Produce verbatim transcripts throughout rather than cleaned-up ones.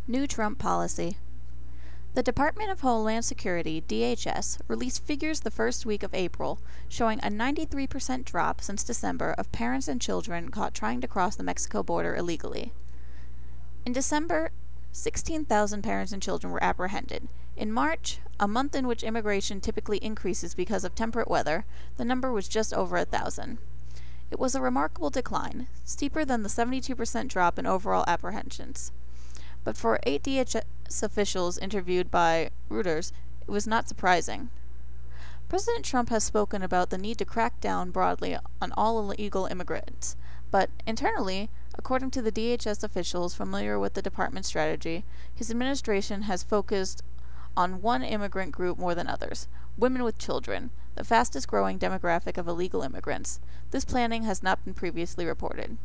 New Trump policy. The Department of Homeland Security, D H S, released figures the first week of April showing a ninety-three percent drop since December of parents and children caught trying to cross the Mexico border illegally. In December, sixteen thousand parents and children were apprehended. In March, a month in which immigration typically increases because of temperate weather, the number was just over a thousand. It was a remarkable decline, steeper than the seventy-two percent drop in overall apprehensions. But for eight D H S officials interviewed by Reuters, it was not surprising. President Trump has spoken about the need to crack down broadly on all illegal immigrants, but internally, according to the D H S officials familiar with the department's strategy, his administration has focused on one immigrant group more than others: women with children, the fastest growing demographic of illegal immigrants. This planning has not been previously reported.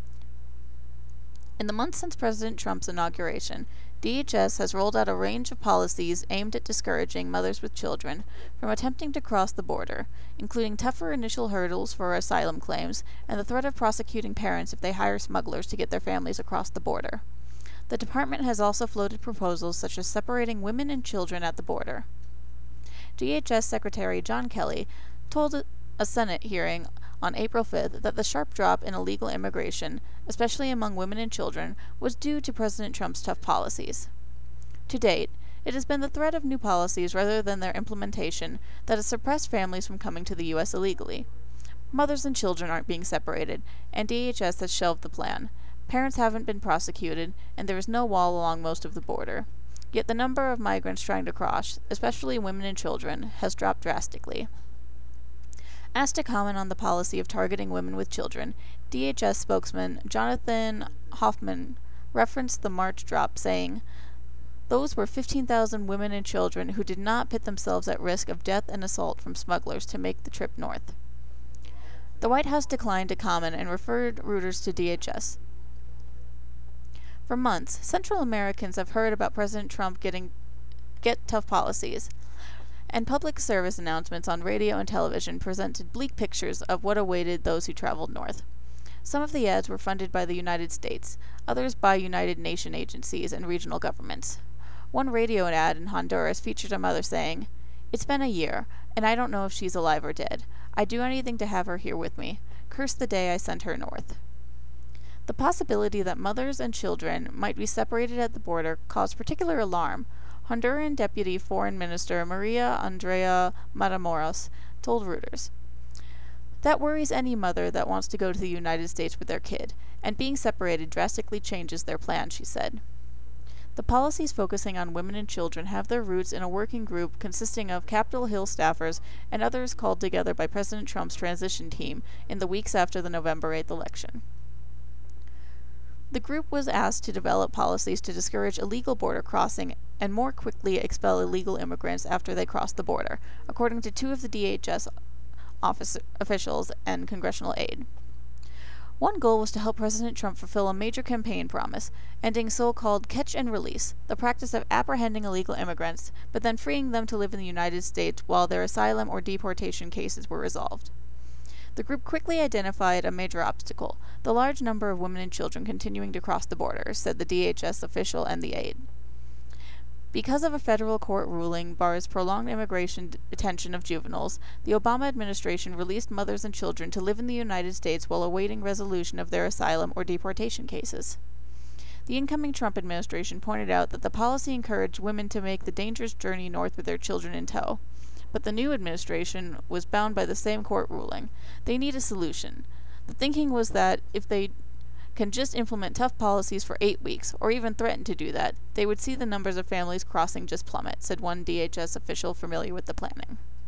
In the months since President Trump's inauguration, D H S has rolled out a range of policies aimed at discouraging mothers with children from attempting to cross the border, including tougher initial hurdles for asylum claims and the threat of prosecuting parents if they hire smugglers to get their families across the border. The department has also floated proposals such as separating women and children at the border. D H S Secretary John Kelly told a Senate hearing on April fifth that the sharp drop in illegal immigration, especially among women and children, was due to President Trump's tough policies. To date, it has been the threat of new policies rather than their implementation that has suppressed families from coming to the U S illegally. Mothers and children aren't being separated, and D H S has shelved the plan. Parents haven't been prosecuted, and there is no wall along most of the border. Yet the number of migrants trying to cross, especially women and children, has dropped drastically. Asked to comment on the policy of targeting women with children, D H S spokesman Jonathan Hoffman referenced the March drop, saying, "Those were fifteen thousand women and children who did not put themselves at risk of death and assault from smugglers to make the trip north." The White House declined to comment and referred Reuters to D H S. For months, Central Americans have heard about President Trump getting get tough policies, and public service announcements on radio and television presented bleak pictures of what awaited those who traveled north. Some of the ads were funded by the United States, others by United Nations agencies and regional governments. One radio ad in Honduras featured a mother saying, "It's been a year, and I don't know if she's alive or dead. I'd do anything to have her here with me. Curse the day I sent her north." The possibility that mothers and children might be separated at the border caused particular alarm. Honduran Deputy Foreign Minister Maria Andrea Matamoros told Reuters, "That worries any mother that wants to go to the United States with their kid, and being separated drastically changes their plan," she said. The policies focusing on women and children have their roots in a working group consisting of Capitol Hill staffers and others called together by President Trump's transition team in the weeks after the November eighth election. The group was asked to develop policies to discourage illegal border crossing and more quickly expel illegal immigrants after they cross the border, according to two of the D H S office officials and congressional aide. One goal was to help President Trump fulfill a major campaign promise, ending so-called catch and release, the practice of apprehending illegal immigrants, but then freeing them to live in the United States while their asylum or deportation cases were resolved. The group quickly identified a major obstacle: the large number of women and children continuing to cross the border, said the D H S official and the aide. Because of a federal court ruling bars prolonged immigration detention of juveniles, the Obama administration released mothers and children to live in the United States while awaiting resolution of their asylum or deportation cases. The incoming Trump administration pointed out that the policy encouraged women to make the dangerous journey north with their children in tow. But the new administration was bound by the same court ruling. They need a solution. The thinking was that if they can just implement tough policies for eight weeks, or even threaten to do that, they would see the numbers of families crossing just plummet, said one D H S official familiar with the planning.